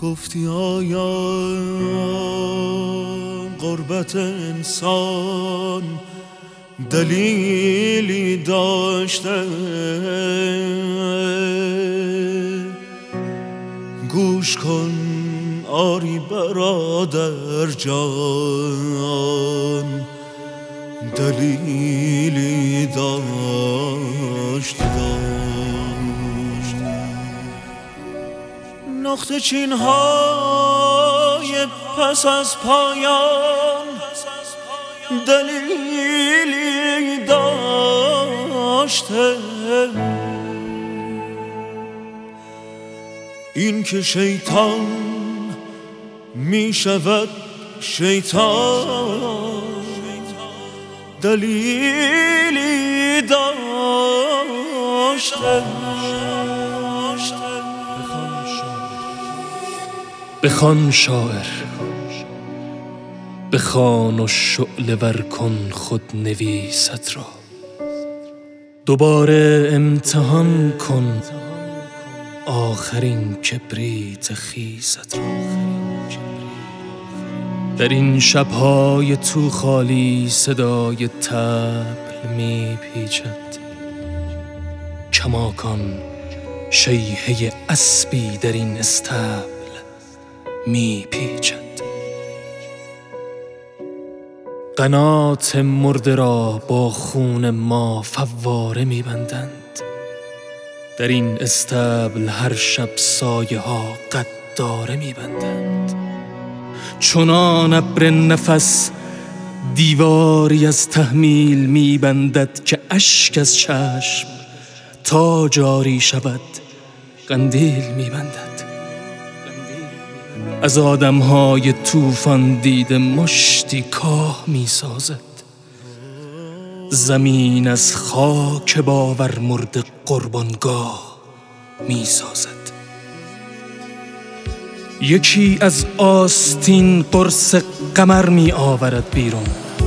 گفتی آیا غربت انسان دلیلی داشته؟ گوش کن آری برادر جان، دلیلی داشت. نقطه چین های پس از پایان دلیلی داشته. این که شیطان می شود شیطان دلیلی داشته. بخوان شاعر، بخوان و شعله ور کن خود نویست را. دوباره امتحان کن آخرین کبریت خیست را. در این شب‌های تو خالی صدای طبل می پیچد. کماکان شیهه اسبی در این استبل می پیچد. قنات مرده را با خون ما فواره می بندند. در این استبل هر شب سایه ها قداره می بندند. چنان ابر نفس دیواری از تحمیل می بندد که اشک از چشم تا جاری شود قندیل می بندد. از آدمهای طوفان دیده مشتی کاه می سازد. زمین از خاک باور مرده قربانگاه می سازد. یکی از آستین قرص قمر می آورد بیرون.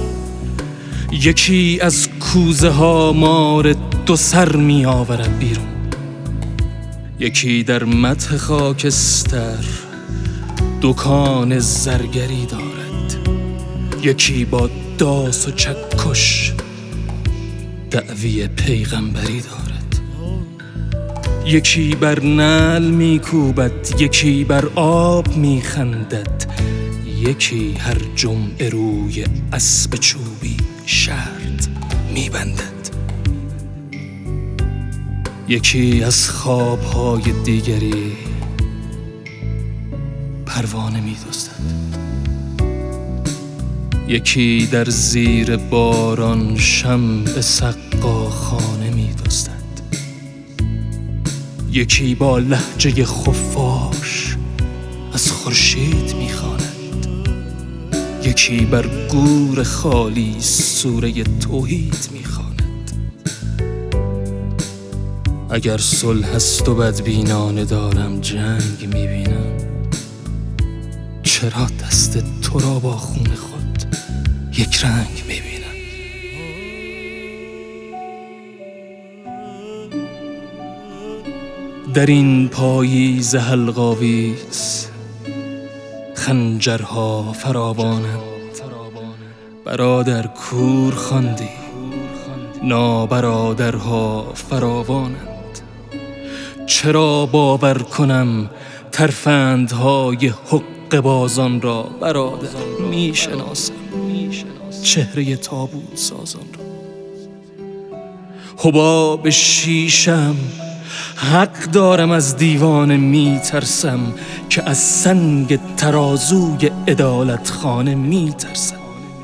یکی از کوزه ها مار دو سر می آورد بیرون. یکی در مدح خاکستر دکان زرگری دارد. یکی با داس و چکش دعوی پیغمبری دارد. یکی بر نعل می کوبد، یکی بر آب می خندد. یکی هر جمعه روی اسب چوبی شرط می بندد. یکی از خوابهای دیگری پروانه می دزدد. یکی در زیر باران شمع سقاخانه می دزدد. یکی با لهجه خفاش از خورشید می خواند. یکی بر گور خالی سوره توحید می خواند. اگر صلح است و بدبینانه دارم جنگ می بینم، چرا دست تو را با خون خود یک رنگ می بینم؟ در این پاییز حلق‌آویز خنجرها فراوانند. برادر کور خواندی، نابرادرها فراوانند. چرا باور کنم ترفندهای حق بازان را؟ برادر میشناسم چهره تابوت سازان را. حباب شیشم حق دارم، از دیوانه میترسم که از سنگ ترازوی عدالت خانه میترسم.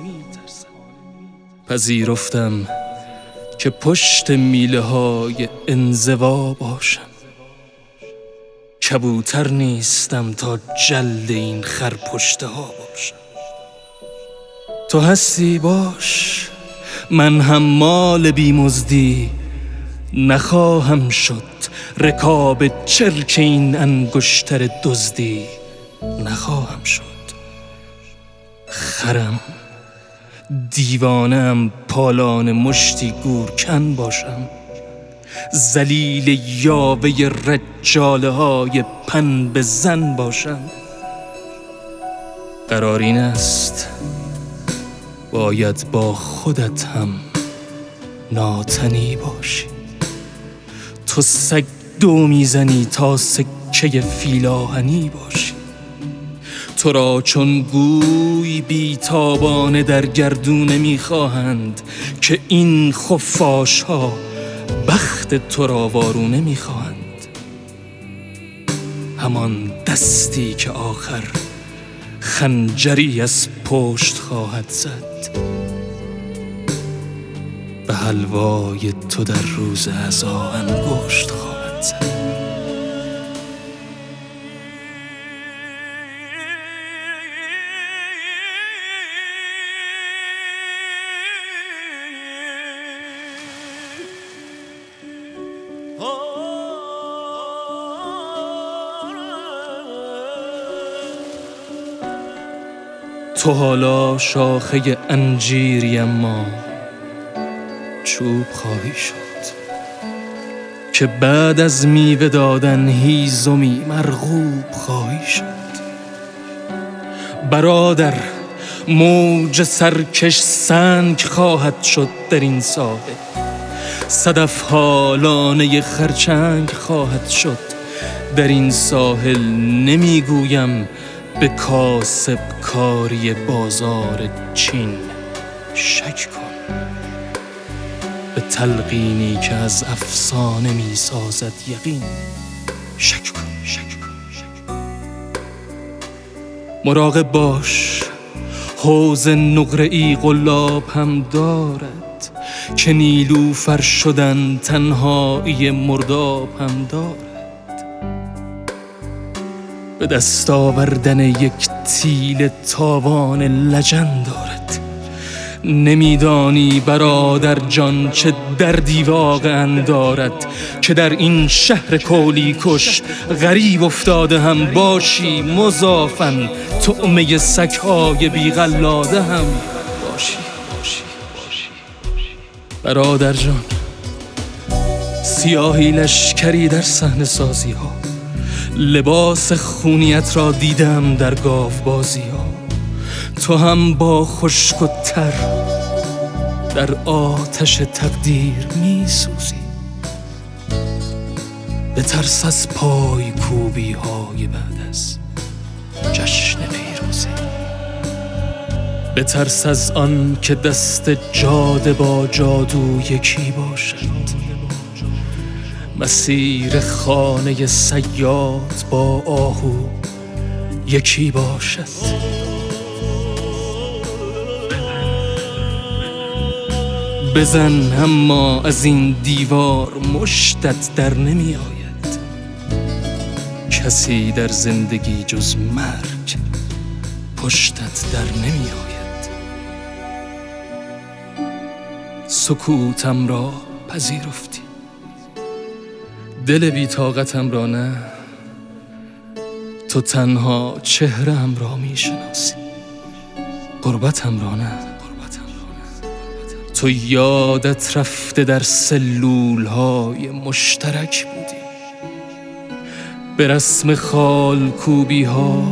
پذیرفتم که پشت میله های انزوا باشم. کبوتر نیستم تا جلد این خرپشته ها باشم. تو هستی باش، من هم مال بیمزدی نخواهم شد. رکاب چرک این انگشتر دزدی نخواهم شد. خرم دیوانم پالان مشتی گورکن باشم. ذلیل یاوه رجاله های پن به زن باشم. قرار این است باید با خودت هم ناتنی باشی. تو سگ دو میزنی تا سکه فیل-آهنی باشی. تو را چون گوی بیتابانه در گردونه میخواهند که این خفاش ها بخت تو را وارونه میخواهند. همان دستی که آخر خنجری از پشت خواهد زد به حلوای تو در روز عزا انگشت خواهد زد. تو حالا شاخه انجیری اما چوب خواهی شد که بعد از میوه دادن هیزمی مرغوب خواهی شد. برادر، موج سرکش سنگ خواهد شد در این ساحل. صدف ها لانه خرچنگ خواهد شد در این ساحل. نمیگویم به کاسب کاری بازار چین شک کن، به تلقینی که از افسانه می سازد یقین شک کن. مراقب باش، حوض نقره‌ای قلاب هم دارد که نیلوفر شدن تنهایی مرداب هم دارد. به دست آوردن یک تیل تاوان لجن دارد. نمیدانی برادر جان چه دردی واقعا دارد که در این شهر کولی کش غریب افتاده هم باشی، مضافن طعمه سگ‌های بی‌قلاده هم باشی. برادر جان، سیاهی لشکری در صحنه سازی ها، لباس خونیت را دیدم در گاوبازی ها. تو هم با خشک و تر در آتش تقدیر می سوزی. به ترس از پای کوبی های بعد از جشن پیروزی. به ترس از آن که دست جاده با جادو یکی باشد. مسیر خانه صیاد با آهو یکی باشد. بزن اما از این دیوار مشتت در نمی آید. کسی در زندگی جز مرگ پشتت در نمی آید. سکوتم را پذیرفتی، دل بی طاقتم را نه. تو تنها چهره‌ام را می شناسی، غربتم را نه. تو یادت رفته در سلولهای مشترک بودی، به رسم خال کوبی ها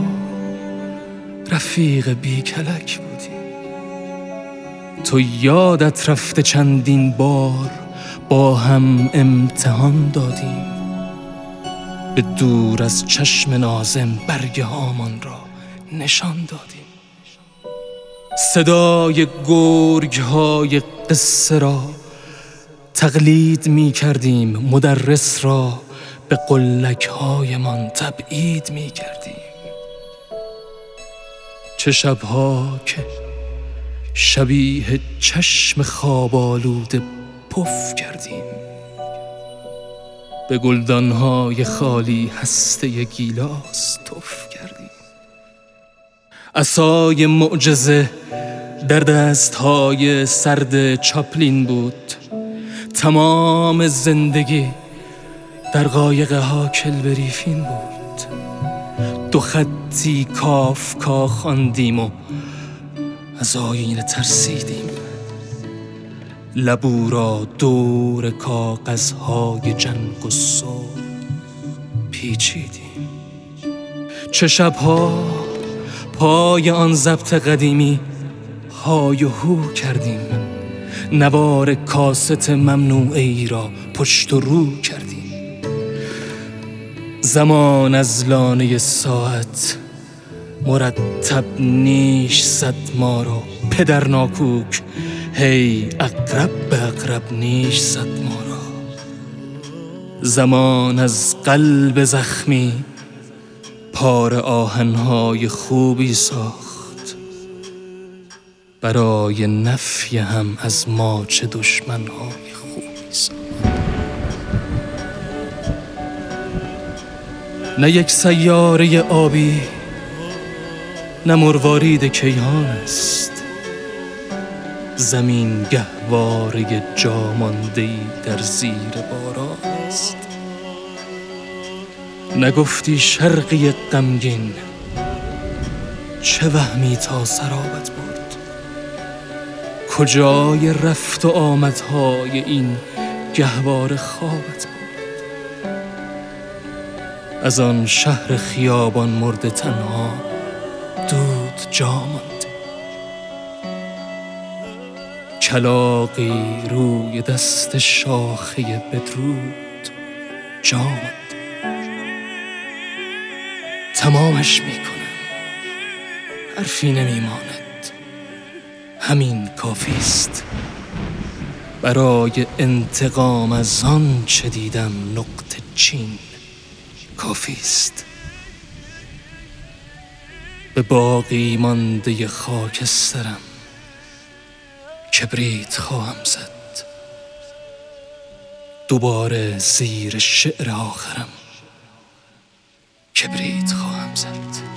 رفیق بی کلک بودی. تو یادت رفته چندین بار با هم امتحان دادیم، به دور از چشم ناظم برگ هامان را نشان دادیم. صدای گرگ های قصه را تقلید می کردیم، مدرس را به قلک هایمان تبعید می کردیم. چه شبها که شبیه چشم خواب آلوده پف کردیم، به گلدانهای خالی هسته گیلاس تف کردیم. عصای معجزه در دستهای سرد چاپلین بود. تمام زندگی در قایق هاکلبریفین بود. دو خطی کافکا خواندیم و از آینه ترسیدیم. لبو را دور کاغذهای جنگ و صلح پیچیدیم. چه شبها پای آن ضبط قدیمی های و هو کردیم، نوار کاست ممنوعی را پشت و رو کردیم. زمان از لانه ساعت مرتب نیش زد ما را، پدر ناکوک هی اقرب به اقرب نیش زد ما را. زمان از قلب زخمی پاره آهنهای خوبی ساخت، برای نفی هم از ماچ دشمنهای خوبی ساخت. نه یک سیاره آبی، نه مروارید کیهان است، زمین گهواره جا مانده‌ای در زیر باران است. نگفتی شرقی غمگین، چه وهمی تا سرابت برد؟ کجای رفت و آمدهای این گهواره خوابت برد؟ از آن شهر خیابان مرده تنها دود جا مانده، کلاغی روی دست شاخه بدرود جا مانده. تمامش میکنم، حرفی نمیماند، همین کافیست برای انتقام از آن چه دیدم. نقطه چین کافیست. به باقی مانده خاکسترم کبریت خواهم زد، دوباره زیر شعر آخرم کبریت خواهم زد.